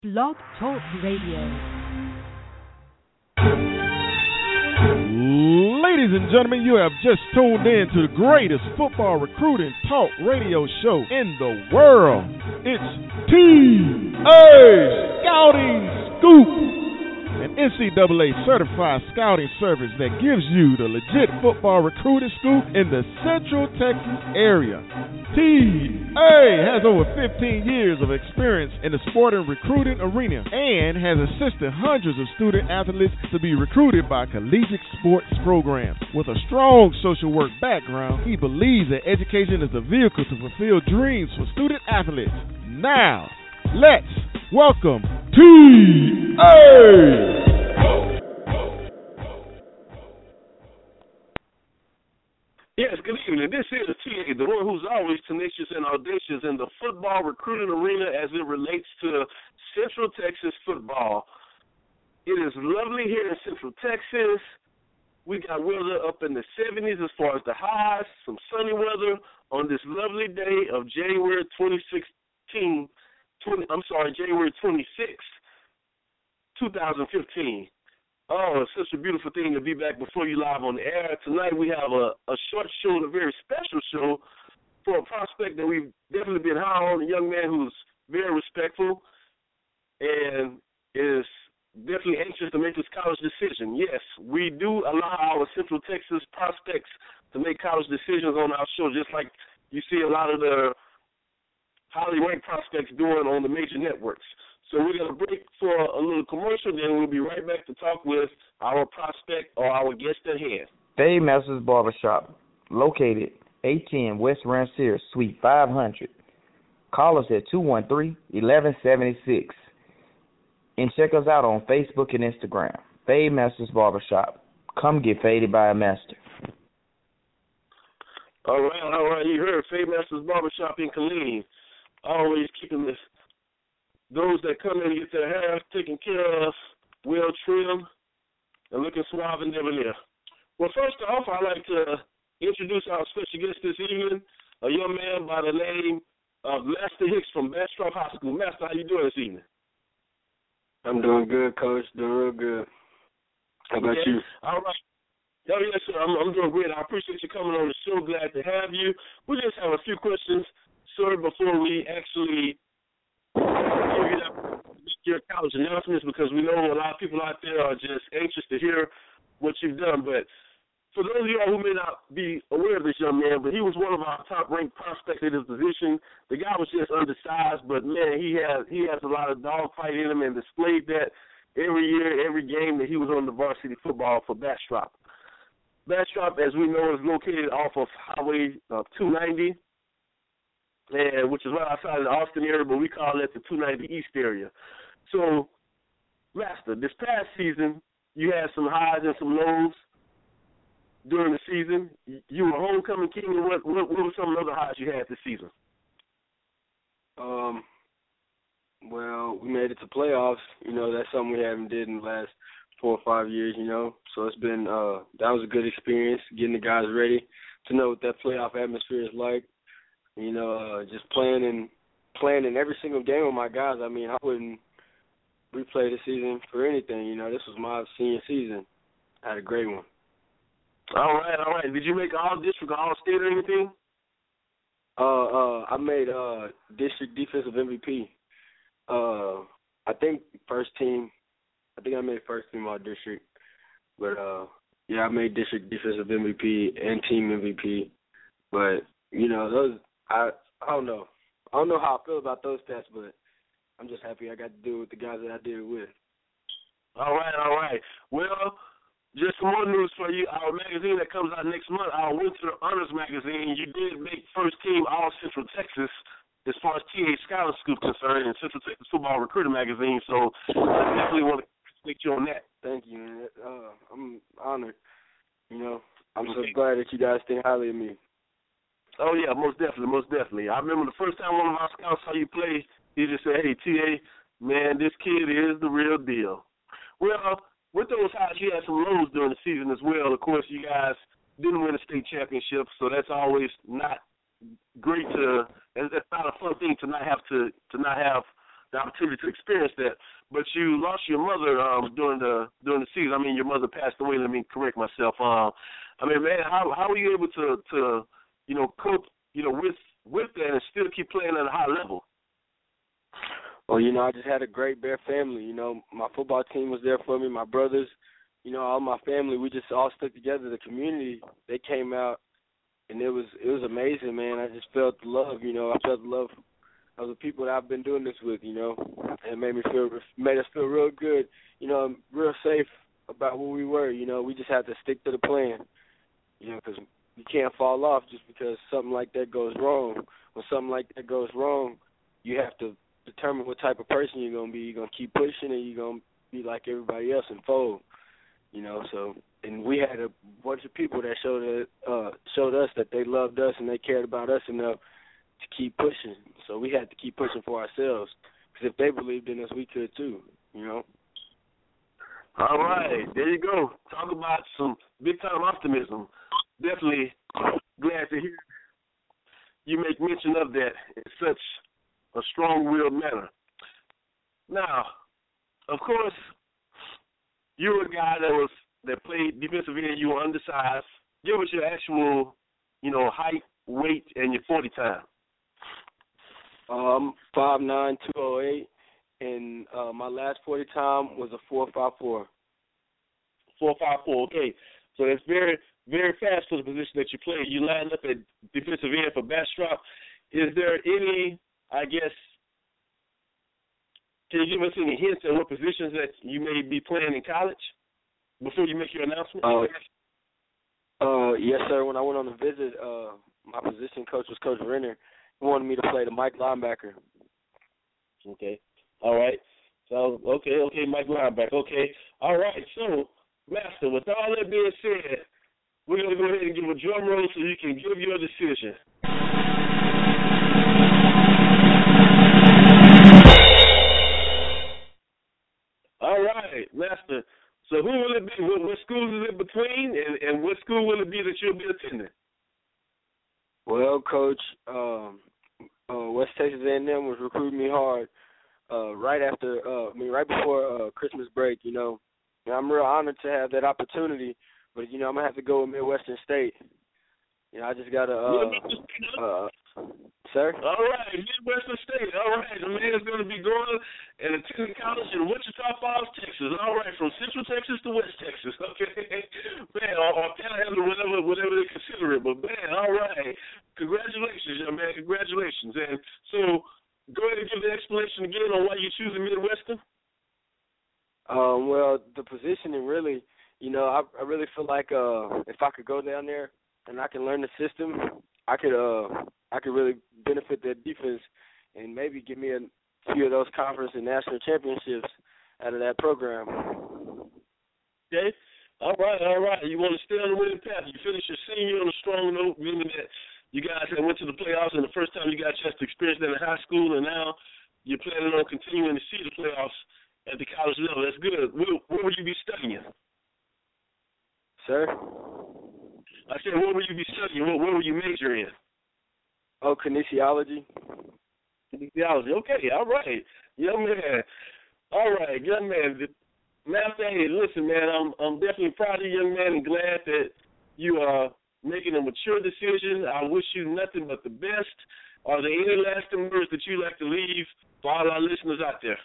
Blog Talk Radio. Ladies and gentlemen, you have just tuned in to the greatest football recruiting talk radio show in the world. It's TA Scouting Scoop, an NCAA certified scouting service that gives you the legit football recruiting scoop in the Central Texas area. TA has over 15 years of experience in the sport and recruiting arena and has assisted hundreds of student athletes to be recruited by collegiate sports programs. With a strong social work background, he believes that education is a vehicle to fulfill dreams for student athletes. Now, let's welcome TA! Yes, good evening. This is TA, the one who's always tenacious and audacious in the football recruiting arena as it relates to Central Texas football. It is lovely here in Central Texas. We got weather up in the 70s as far as the highs, some sunny weather on this lovely day of January 26th, 2015. Oh, it's such a beautiful thing to be back before you live on the air. Tonight we have a short show and a very special show for a prospect that we've definitely been high on, a young man who's very respectful and is definitely anxious to make his college decision. Yes, we do allow our Central Texas prospects to make college decisions on our show, just like you see a lot of the highly ranked prospects doing on the major networks. So we're going to break for a little commercial, then we'll be right back to talk with our prospect or our guest at hand. Fade Masters Barbershop, located 810 West Rancier, Suite 500. Call us at 213-1176. And check us out on Facebook and Instagram. Fade Masters Barbershop. Come get faded by a master. All right. You heard Fade Masters Barbershop in Killeen. Always keeping those that come in and get their hair taken care of, well trimmed, and looking suave and debonair. Well, first off, I'd like to introduce our special guest this evening, a young man by the name of Master Hicks from Bastrop High School. Master, how you doing this evening? I'm doing good, Coach. Doing real good. How about you? All right. Oh, yes, sir. I'm doing great. I appreciate you coming on the show. Glad to have you. We just have a few questions, sir, before we actually your college announcements, because we know a lot of people out there are just anxious to hear what you've done. But for those of you who may not be aware of this young man, but he was one of our top-ranked prospects at his position. The guy was just undersized, but, man, he has a lot of dogfight in him and displayed that every year, every game that he was on the varsity football for Bastrop. Bastrop, as we know, is located off of Highway 290. Which is right outside of the Austin area, but we call it the 290 East area. So, Master, this past season, you had some highs and some lows during the season. You were homecoming king, and what were some of the other highs you had this season? Well, we made it to playoffs. You know, that's something we haven't did in the last 4 or 5 years, you know. So it's been that was a good experience, getting the guys ready to know what that playoff atmosphere is like. You know, just playing in every single game with my guys. I mean, I wouldn't replay the season for anything. You know, this was my senior season. I had a great one. All right. Did you make all-district, all-state or anything? I made district defensive MVP. I think first team. I think I made first team all district. But, yeah, I made district defensive MVP and team MVP. But, you know, those – I don't know. I don't know how I feel about those stats, but I'm just happy I got to do it with the guys that I did it with. All right. Well, just some more news for you. Our magazine that comes out next month, our Winter Honors magazine, you did make first team All Central Texas as far as TA Scouting Scoop concerned in Central Texas Football Recruiter magazine. So I definitely want to congratulate you on that. Thank you, man. I'm honored. You know, I'm so glad that you guys think highly of me. Oh, yeah, most definitely. I remember the first time one of our scouts saw you play, he just said, hey, TA, man, this kid is the real deal. Well, with those highs, you had some lows during the season as well. Of course, you guys didn't win a state championship, so that's always not great to – it's not a fun thing to not have the opportunity to experience that. But you lost your mother during the season. I mean, your mother passed away. Let me correct myself. I mean, man, how were you able to cope with that and still keep playing at a high level? Well, I just had a great Bear family. My football team was there for me, my brothers, all my family. We just all stuck together. The community, they came out, and it was amazing, man. I just felt the love. I felt the love of the people that I've been doing this with. And it made us feel real good. Real safe about where we were. We just had to stick to the plan. Because you can't fall off just because something like that goes wrong. When something like that goes wrong, you have to determine what type of person you're going to be. You're going to keep pushing, and you're going to be like everybody else and fold. So, and we had a bunch of people that showed us that they loved us and they cared about us enough to keep pushing. So we had to keep pushing for ourselves, because if they believed in us, we could too. All right, there you go. Talk about some big-time optimism. Definitely glad to hear you make mention of that in such a strong-willed manner. Now, of course, you were a guy that played defensive end. You were undersized. Give us your actual, height, weight, and your 40 time. 5'9", 208, and my last 40 time was a 4.54. 4.54. Okay, so that's very, very fast for the position that you play. You lined up at defensive end for Bastrop. Is there any, I guess, can you give us any hints at what positions that you may be playing in college before you make your announcement? Yes, sir. When I went on the visit, my position coach was Coach Renner. He wanted me to play the Mike linebacker. Okay. All right. So, okay, Mike linebacker. Okay. All right. So, Master, with all that being said, we're going to go ahead and give a drum roll so you can give your decision. All right, Master. So who will it be? What schools is it between, and what school will it be that you'll be attending? Well, Coach, West Texas A&M was recruiting me hard right before Christmas break. And I'm real honored to have that opportunity, but I'm gonna have to go with Midwestern State. I just gotta sir. All right, Midwestern State. All right, the man's gonna be going and attending college in Wichita Falls, Texas. All right, from Central Texas to West Texas. Okay, man, or Panhandle, whatever they consider it. But man, all right, congratulations, young man. Congratulations. And so, go ahead and give the explanation again on why you're choosing Midwestern. Well, the positioning really, I really feel like if I could go down there and I can learn the system, I could really benefit their defense and maybe give me a few of those conference and national championships out of that program. Okay. All right. You want to stay on the winning path. You finish your senior on a strong note, meaning that you guys had went to the playoffs, and the first time you got a chance to experience that in high school, and now you're planning on continuing to see the playoffs at the college level. That's good. Where would you be studying? Sir? I said, what will you be studying? What will you major in? Oh, kinesiology. Kinesiology. Okay, all right. Young man. All right, young man. Master, hey, listen, man, I'm definitely proud of you, young man, and glad that you are making a mature decision. I wish you nothing but the best. Are there any lasting words that you'd like to leave for all our listeners out there?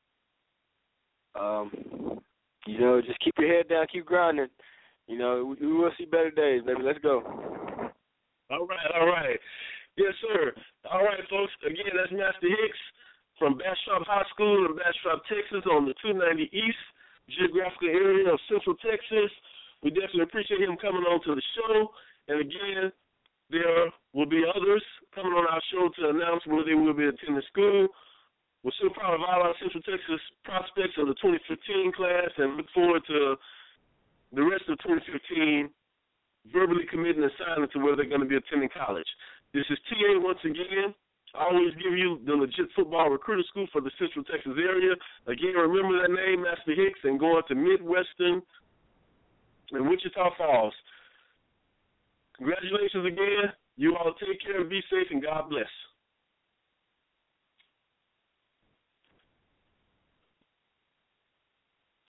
Just keep your head down, keep grinding. We will see better days, baby. Let's go. All right. Yes, sir. All right, folks. Again, that's Master Hicks from Bastrop High School in Bastrop, Texas, on the 290 East geographical area of Central Texas. We definitely appreciate him coming on to the show. And again, there will be others coming on our show to announce where they will be attending school. We're so proud of all our Central Texas prospects of the 2015 class and look forward to the rest of 2015 verbally committing and signing to where they're going to be attending college. This is TA once again. I always give you the legit football recruiter school for the Central Texas area. Again, remember that name, Master Hicks, and going to Midwestern in Wichita Falls. Congratulations again. You all take care and be safe, and God bless.